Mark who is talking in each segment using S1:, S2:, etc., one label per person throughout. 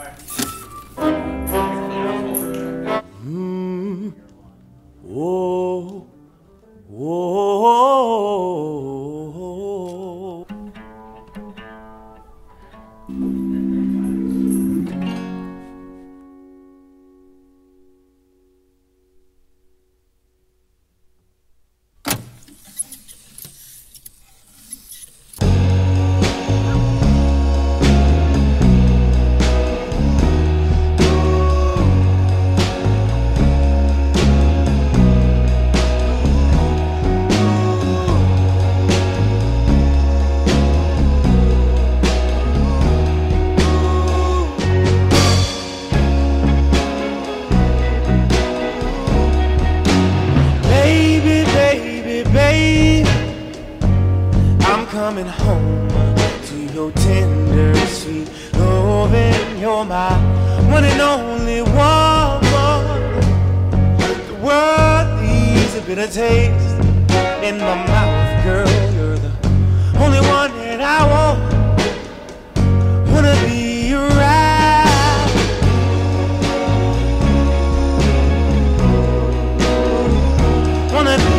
S1: Whoa, whoa. Babe, I'm coming home to your tender, sweet loving. You're my one and only woman. The world needs a bitter taste in my mouth, girl. You're the only one that I want. Wanna be around. Wanna be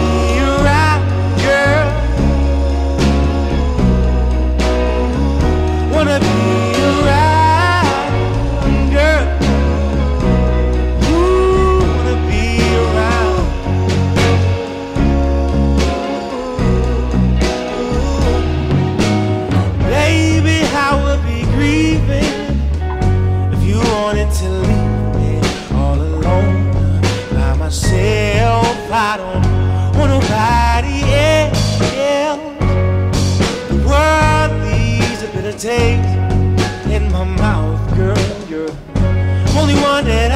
S1: wanna be around, girl. Ooh, wanna be around. Baby, I would be grieving if you wanted to leave me all alone by myself. I don't want nobody else. The world needs a bit of taste in my mouth, girl. You're the only one that